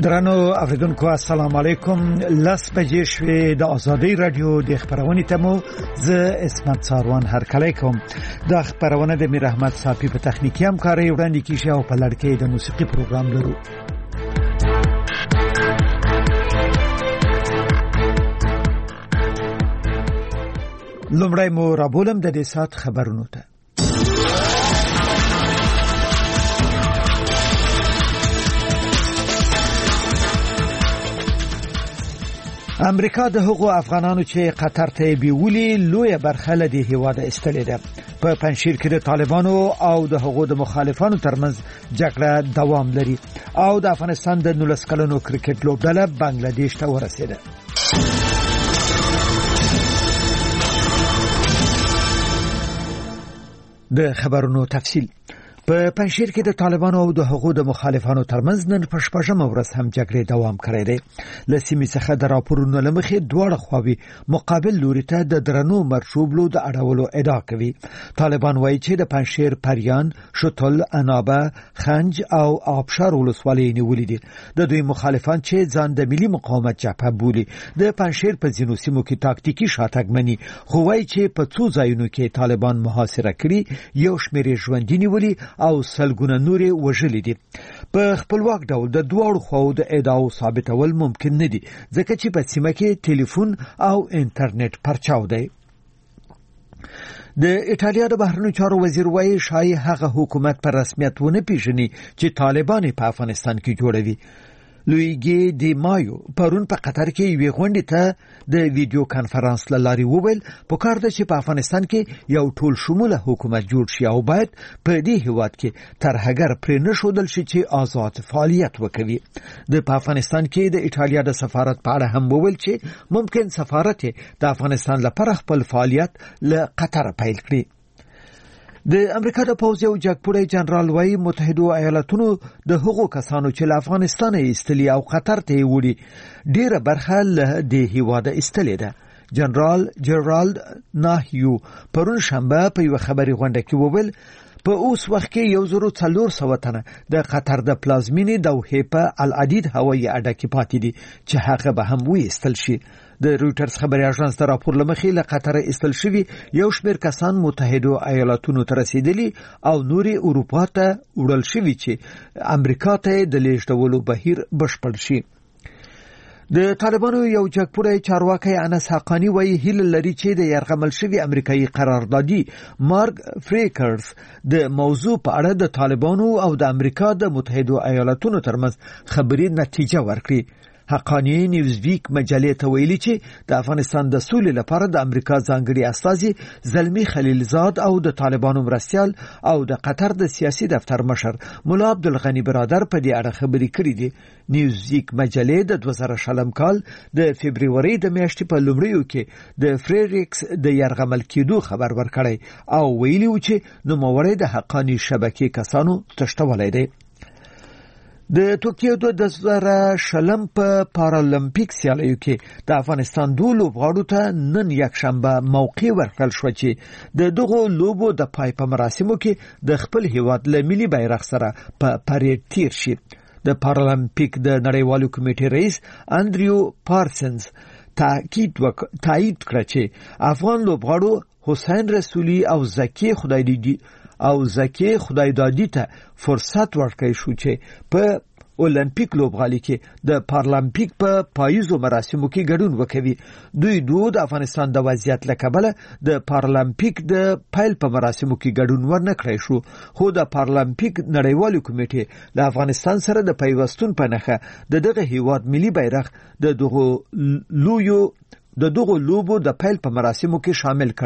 درنو اوریدونکو السلام علیکم. لاس بجې شوې د ازادي رادیو د خبرونې تمو ز اسمت ساروان هر کله کوم. د خبرونه د میر احمد صافي په تخنیکی همکاري وړاندې کیږي او په لړکې د موسیقي پروګرام لرو. لومړی مو رابولم د دې سات خبرونو ته. امریکا د هغو افغانانو چې قطر ته بیولي لوی برخه له دې هیواده استلې ده. په پنځیر کې د طالبانو او د هغو د مخالفانو ترمنځ جګړه دوام لري او د افغانستان د 19 کلنو کرکټ لوبډله بنگلاديش ته ورسېده. د خبرونو تفصیل. په پنځیر کې د طالبانو او د حقوقو د مخالفانو ترمنځ نن په شپږمه ورځ هم جګړې دوام کړی دی. له سیمې څخه د راپورونو لمخې دواړه خواوې مقابل لوري ته د درنو مرشوبلو د اړولو ادعا کوي. طالبان وایي چې د پنځیر، پریان، شتل، انابه، خنج او آبشار ولسوالۍ نیولې دي. د دوی مخالفان چې ځان د ملي مقاومت جبهه بولي د پنځیر په ځینو سیمو کې تاکتیکي شاتګ مني، خو وایي چې په څو ځایونو کې طالبان محاصره کړي، یو شمېر ژوندي نیولي او سلګونه نورې وژلې دي. په خپلواک ډول د دواړو خواو د ادعاو ثابتول ممکن نه دي ځکه چې په سیمه کې ټلیفون او انټرنیټ پرچاو دی. د ایټالیا د بهرنیو چارو وزیر وایي شایي هغه حکومت پر رسمیت ونه پیژني چې طالبان په افغانستان کې جوړوي. لویګي دی مایو پرون په قطر کې یوې غونډې ته د ویډیو کانفرنس لاري وویل په کار ده چې په افغانستان کې یو ټول شموله حکومت جوړ شي او باید په دې هیواد کې ترهګر پرې نشودل شي چې آزاد فعالیت وکړي. د افغانستان کې د ایټالیا د سفارت په اړه هم وویل چې ممکن سفارت د افغانستان لپاره خپل فعالیت له قطر پیل کړي. د امریکا د پوځ یو جګپوړی جنرال وايي متحده ایالاتونو د هغو کسانو چې له افغانستان ایستلي او قطر ته وړي ډیره برخه له دې هیواده ایستلې ده. جنرال جیرالد ناهیو پرون شنبه په یو خبري غونډه کې وویل په اوس وخت کې 1400 تنه د قطر د پلازمینې دوحې په العدید هوایي اډه کې پاتې دي چې هغه به هم وایستل شي. د رويټرز خبري اژانس د راپور لمخې له قطر ایستل شوی یو شمېر کسان متحده ایالاتونو ته رسیدلي او نوري اروپا ته وړل شوی چې امریکا ته د لیږدولو بهیر بشپړ شي. د طالبانو یو جګپوړی چارواکي انس حقانی وایي هیله لري چې د یرغمل شوی امریکایي قراردادي مارک فریکرز د موضوع په اړه د طالبانو او د امریکا د متحده ایالاتونو ترمنځ خبري نتیجه ورکړي. حقانی نیوزویک مجلې ته ویلي چې د افغانستان د سولې لپاره د امریکا ځانګړي استازي زلمی خلیلزاد او د طالبانو مرستيال او د قطر د سیاسي دفتر مشر مولا عبدالغنی برادر په دې اړه خبري کړې دي. نیوزویک مجلې د 2000 کال د فبرवरी د میاشتې په لومړیو کې د فریکرز د یرغمل کېدو خبر ورکړی او ویلي و چې نوموړی د حقانی شبکې کسانو تشتولای دی. د ټوکیو د 2020 په پارالمپیک سیالیو کې د افغانستان دوه لوبغاړو ته نن یک شنبه موقع ورکړل شو چې د دغه لوبو د پای په مراسمو کې د خپل هیواد له ملي بیرغ سره په پریډ تیر شي. د پارالمپیک د نړیوالو کمیټې رئیس اندریو پارسنز تایید کړ چې افغان لوبغاړو حسین رسولی او زکی خدایدادی ته فرصت ورکړی شو چې په اولمپیک لوبغالي کې د پارالمپیک په پاییزو مراسمو کې ګډون وکوي. دوی د افغانستان د وضعیت له کبله د پارالمپیک د پیل په مراسمو کې ګډون ورنکړی شو، خو د پارالمپیک نړیوالو کمیټې له افغانستان سره د پیوستون په نخښه دغه هیواد ملي بیرغ د دغه لوبو د پیل په مراسمو کې شامل کړ.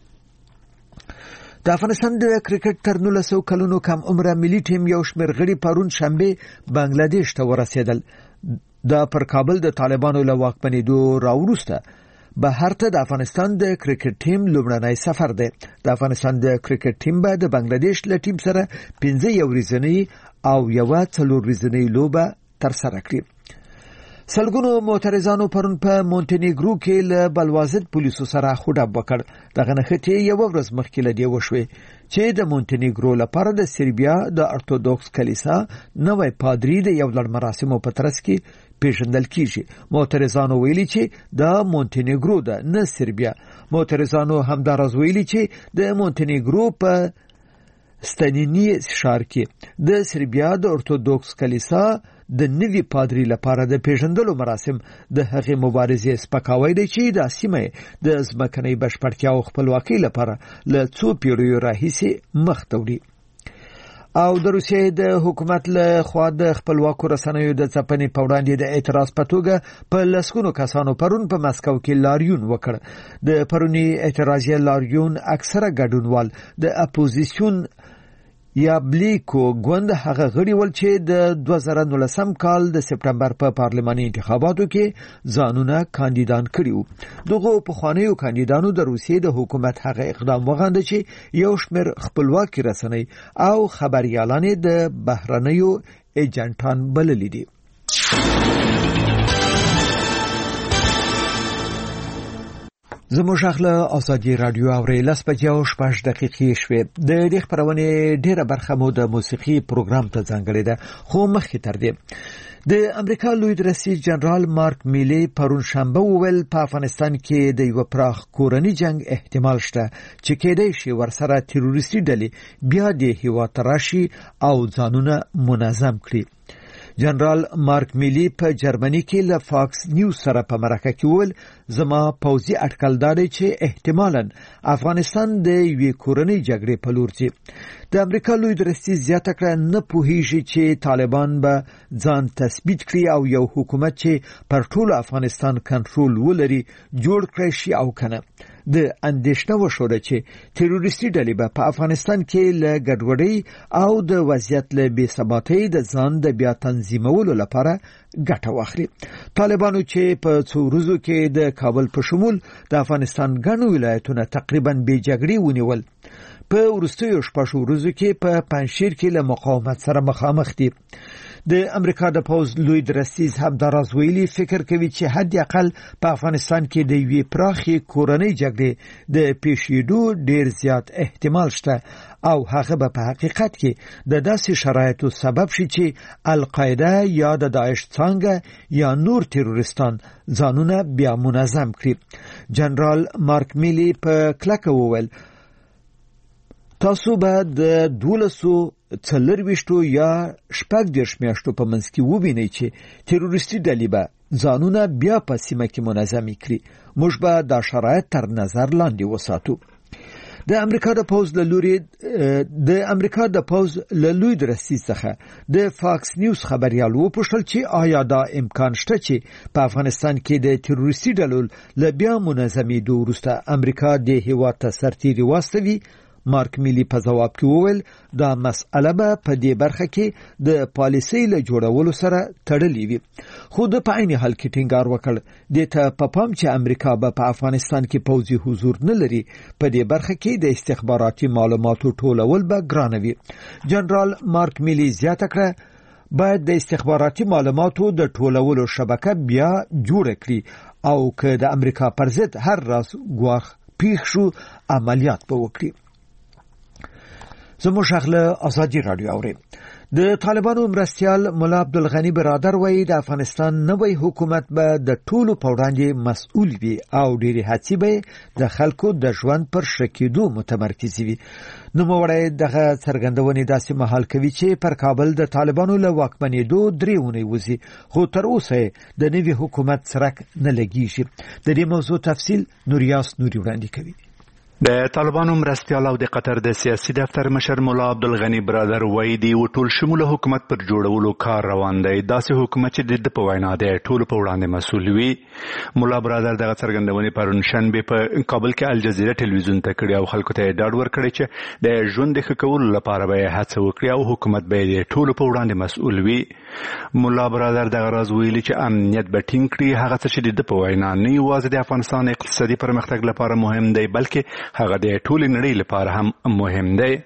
د افغانستان د کرکټ تر 19 کلونو کم عمره ملي ټیم یو شمېر غړي پرون شنبه بنگلاديش ته ورسېدل. دا پر کابل د طالبانو له واکمنېدو راوروسته بهر ته د افغانستان د کرکټ ټیم لومړنی سفر دی. د افغانستان د کرکټ ټیم به د بنگلاديش له ټیم سره 15 ورځنی او 4 ورځنی لوبه تر سره کړي. سلګونو معترضانو پرون په مونټینیګرو کې له بلوازد پولیسو سره خوډب وکړ. دغه نښتې یو ورځ مخکې له دې وشوې چې د مونټینیګرو لپاره د سربیا د ارتودوکس کلیسا نوې پادری د یو لړ مراسمو په ترڅ کې پیژندل کیږي. معترضانو ویلي چې د مونټینیګرو د نه سربیا. معترضانو همدارز ویلي چې د مونټینیګرو په ستنینی ښار کې د سربیا د ارتودوکس کلیسا د نوي پادری لپاره د پیژندلو مراسم د هغې مبارزې سپکاوی دی چې د سیمې د ځمکنۍ بشپړتیا او خپلواکۍ لپاره له څو پیړیو راهیسې مخ ته وړي. او د روسیې د حکومت له خوا د خپلواکو رسنیو د ځپنې په وړاندې د اعتراض په توګه په لسګونو کسانو پرون په مسکو کې لاریون وکړ. د پرونی اعتراضي لاریون اکثره ګډونوال د اپوزیسیون یا بلیکو ګوند هغه غړي ول چې د 2019 کال د سپټمبر په پارلماني انتخاباتو کې ځانونه کاندیدان کړیو. دغه پخوانیو کاندیدانو د روسیې د حکومت هغه اقدام وغنده چې یو شمېر خپلواکي رسنۍ او خبريالان د بهرنیو ایجنټان بللي دي. زموږ خپل ازادي رادیو اوري لاس په 6 دقیقې شوې. د دې خبرونه ډیره برخه مو د موسیقي پروګرام ته ځانګړې ده، خو مخکې تر دې د امریکا لوی رئیس جنرال مارک میلی پرون شنبه وویل په افغانستان کې د یو پراخ کورنی جنگ احتمال شته چې کېدای شي ورسره تروریستي ډلې بیا د هیواد راشي او ځانونه منظم کړي. جنرال مارک میلی په جرمني کې له فاکس نیوز سره په مرکه کې وویل زما پوځي اټکل دی چې احتمالاً افغانستان د یوې کورنۍ جګړې په لور ځي. د امریکا لوی رئیس زیاته کړه نه پوهیږي چې طالبان به ځان تثبیت کړي او یو حکومت چې پر ټول افغانستان کنټرول ولري جوړ کړي شي او کنه. د اندېښنه وشوه چې تروریستي ډلې به په افغانستان کې له ګډوډۍ او د وضعیت له بې ثباتۍ د ځان د بیا تنظیمولو لپاره ګټه واخلي. طالبانو چې په څو ورځو کې د کابل په شمول د افغانستان ګڼو ولایتونه تقریبا بې جګړې ونیول، په وروستیو شپږ ورځو کې په پنځشیر کې له مقاومت سره مخامخ دي. د امریکا د پوز لوی رئیس همدارز ویلي فکر کوي چې حد اقل په افغانستان کې د یوې پراخې کورنۍ جګړې د پیښېدو ډیر زیات احتمال شته او هغه به په حقیقت کې د داسې شرایطو سبب شي چې القاعده یا د داعش څنګه یا نور تروریستان ځانونه بیا منظم کړي. جنرال مارک میلی په کلکه وویل تاسو به د 12 یا 14 میاشتو په منځ کې ووینئ چې تروریستي ډلې به ځانونه بیا په سیمه کې منظم کړي. موږ به دا شرایط تر نظر لاندې وساتو. د امریکا د پوز له لوی رئیس څخه د فاکس نیوز خبريال وپوښتل چې آیا دا امکان شته چې په افغانستان کې د تروریستي ډلو له بیا منظمېدو وروسته امریکا د هیواد ته سرتیري واستوي. مارک میلی په جواب کې وویل دا مسأله به په دې برخه کې د پالیسۍ له جوړولو سره تړلې وي، خو د په عین حال کې ټینګار وکړ د ته په پام چې امریکا به په افغانستان کې پوځي حضور نه لري، په دې برخه کې د استخباراتي معلوماتو ټولول به ګرانوي. جنرال مارک میلی زیاته کړه باید د استخباراتي معلوماتو د ټولولو شبکه بیا جوړ کړي او که د امریکا پر ضد هر راز ګواښ پیښ شو عملیات به وکړي. زموږ خپل ازادي رادیو اوري. د طالبانو مرستيال مولا عبدالغنی برادر وایي د افغانستان نوې حکومت به د ټولو په وړاندې مسؤل وي او ډېری هڅې به د خلکو د ژوند پر شکیدو متمرکز وي. نوموړی دغه څرګندونې داسې مهال کوي چې پر کابل د طالبانو له واکمنېدو 3 اونۍ وځي، خو تر اوسه د نوي حکومت څرک نه لګیږي. د دې موضوع تفصیل نوریاس نوري وړاندې کوي. د طالبانو مرستيال او د قطر د سیاسي دفتر مشر مولا عبدالغنی برادر وایي د ټول شموله حکومت پر جوړولو کار روان دی. داسې حکومت چې د په وینا د ټول په وړاندې مسؤل وي. مولا برادر دغه څرګندونې پرون شنبه په کابل کې الجزیره ټلویزیون ته کړې او خلکو ته ډاډ ورکړی چې د ژوند د ښه کولو لپاره به هڅه وکړي او حکومت به د ټول په وړاندې مسؤل وي. مولا برادر دغه راز ویلي چې امنیت به ټینګ کړي. هغه څه چې د په وینا نه یوازې د افغانستان اقتصادي پرمختګ لپاره مهم دی بلکې هغه د ټول نړۍ لپاره هم مهم دی.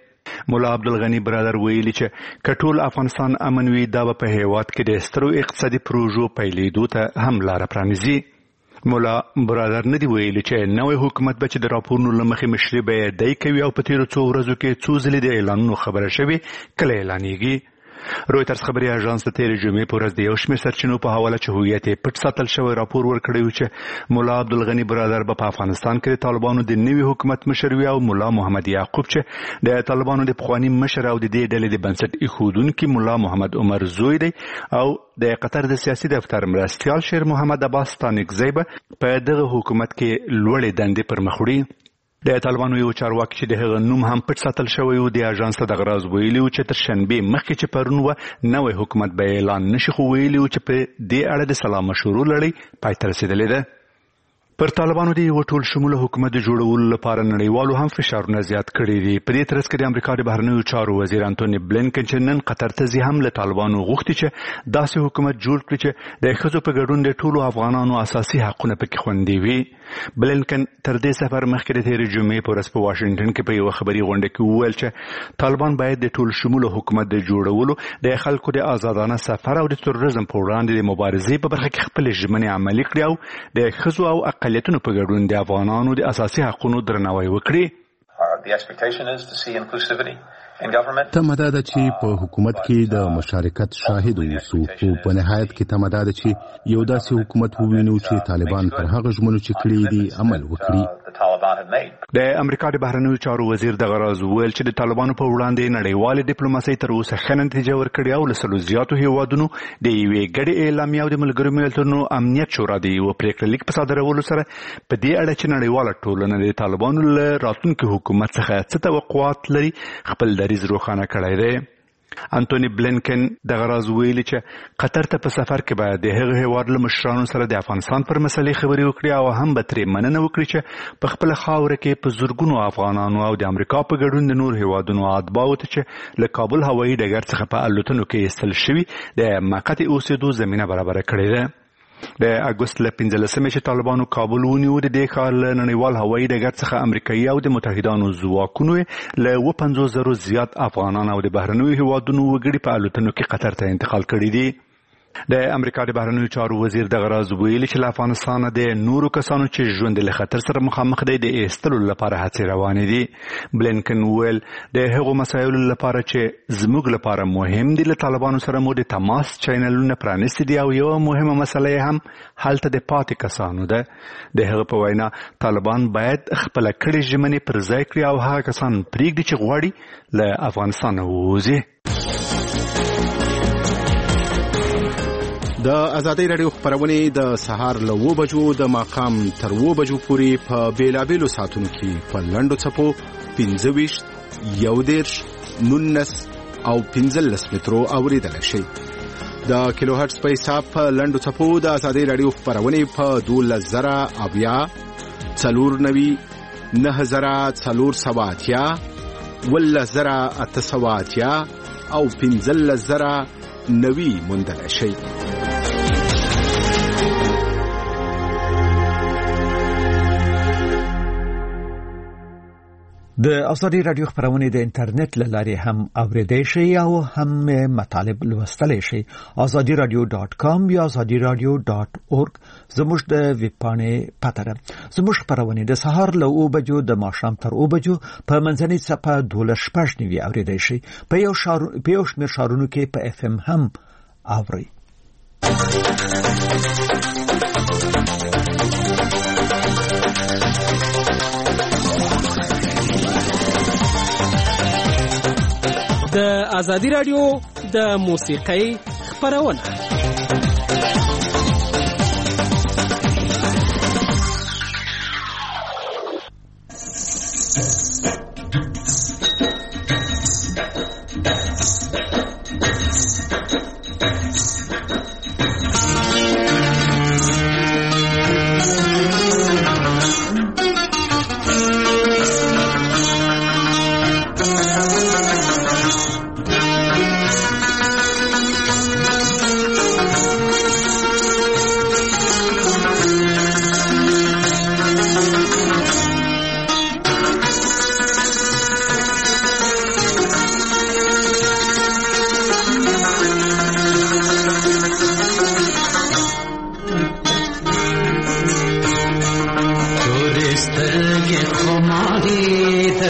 مولا عبدالغنی برادر ویلي چې کټول افغانستان امن وي دا په هیواد کې د سترو اقتصادي پروژو پیلېدو ته هم لار پرانیزي. مولا برادر ندی ویلي چې نوې حکومت به چې د راپورونو له مخې مشري به دی کوي او په تیرو څو ورځو کې څو ځلې د اعلانونو خبره شوې کله اعلانېږي. رویټرز خبري اژانس د تیرې جمعې په ورځ د یو شمېر سرچینو په حواله چې هویت یې پټ ساتل شوی راپور ورکړی و چې مولا عبدالغني برادر به په افغانستان کې د طالبانو د نوي حکومت مشر وي او مولا محمد یعقوب چې د طالبانو د پخواني مشر او د دې ډلې د بنسټ ایښودونکي مولا محمد عمر زوی دی او د قطر د سیاسي دفتر مرستیال شیر محمد عباس ستانکزی به په دغه حکومت کې لوړې دندې پر مخ وړي. د طالبانو یو چارواکي چې د هغه نوم هم پټ ساتل شوی و د اژانس ته دغه راز ویلي و چې تر شنبې مخکې چې پرون و نوی حکومت به اعلان نشي خو ویلي و چې په دې اړه د سلا مشورو لړۍ پای ته رسېدلې ده. پر طالبانو د یو ټول شموله حکومت د جوړولو لپاره نړیوالو هم فشارونه زیات کړي دي. په دې ترڅ کې د امریکا د بهرنیو چارو وزیر انټونی بلینکن چې نن قطر ته ځي هم له طالبانو غوښتي چې داسې حکومت جوړ کړي چې د ښځو په ګډون د ټولو افغانانو اساسي حقونه پکې خوندي وي. بلینکن تر دې سفر مخکې د تیرې جمعې په ورځ په واشنګټن کې په یوه خبري غونډه کې وویل چې طالبان باید د ټول شموله حکومت د جوړولو د خلکو د آزادانه سفر او د تروریزم په وړاندې د مبارزې په برخه کې خپل ژمنې عملي کړي او د ښځو او اقلیتونو په ګډون د افغانانو د اساسي حقوقو درناوی وکړي. تمه ده چې په حکومت کې د مشارکت شاهد اوسو او په نهایت کې تمه ده چې یو داسې حکومت ووینو چې طالبان پر هغه ژمنو چې کړي دي عمل وکړي. د امریکا د بهرنیو چارو وزیر دغه راز ویل چې د طالبانو په وړاندې نړیوال ډیپلوماسي تر اوسه ښه نتیجه ورکړې او له سلو زیاتو هیوادونو د یوې ګډې اعلامیې او د ملګرو ملتونو امنیت شورا د یو پریکړه لیک په صادرولو سره په دې اړه چې نړیواله ټولنه د طالبانو له راتلونکي حکومت څخه څه توقعات لري خپل دریځ روښانه کړی دی. انټونی بلینکن دغه راز ویلي چې قطر ته په سفر کې باید د هغه هیواد له مشرانو سره د افغانستان پر مسلې خبرې وکړي او هم به ترې مننه وکړي چې په خپله خاوره کې په زرګونو افغانانو او د امریکا په ګډون د نور هیوادونو اتباعو ته چې له کابل هوایي ډګر څخه په الوتنو کې ایستل شوي د موقت اوسېدو زمینه برابره کړې ده. د اګوست له 15 چې طالبانو کابل ونیو د دې ښار له نړیوال هوایي ډګر څخه امریکایي او د متحدانو ځواکونو له 50,000 زیات افغانان او د بهرنیو هیوادونو وګړي په الوتنو کې قطر ته انتقال کړي دي. د امریکا د بهرنیو چارو وزیر دغه راز ویلي چې له افغانستانه د نورو کسانو چې ژوند له خطر سره مخامخ دی د ایستلو لپاره هڅې روانې دي. بلینکن ویل د هغو مسایلو لپاره چې زموږ لپاره مهم دي له طالبانو سره مو د تماس چینلونه پرانیستي دي او یوه مهمه مسله هم هلته د پاتې کسانو ده. د هغه په وینا طالبان باید خپله کړې ژمنې پر ځای کړي او هغه کسان پرېږدي چې غواړي له افغانستانه ووځي. د ازادۍ راډیو خبرونه د سهار له 9 بجو د ماښام تر 9 بجو پورې په بیلابیلو ساعتونو کې په لنډو څپو 25 11 19 او 15 مترو اوریدل شي. د کیلو هرتز په حساب په لنډو څپو د ازادۍ راډیو خبرونه په 12000 اویا 490 9480 11880 او 15090 موندل شي. د ازادي رادیو خبرونه د انټرنیټ له لارې هم اوریدای شئ او هم مطالب لوستلی شئ. azadiradio.com یا azadiradio.org زموږ د ویب پاڼې پته ده. زموږ خبرونه د سهار له 9 بجو د ماښام تر 9 بجو په منځنۍ څپه 12:09 اوریدای شئ. په یو شمېر ښارونو کې په FM هم اورئ. د ازادي رادیو د موسیقۍ خبرونه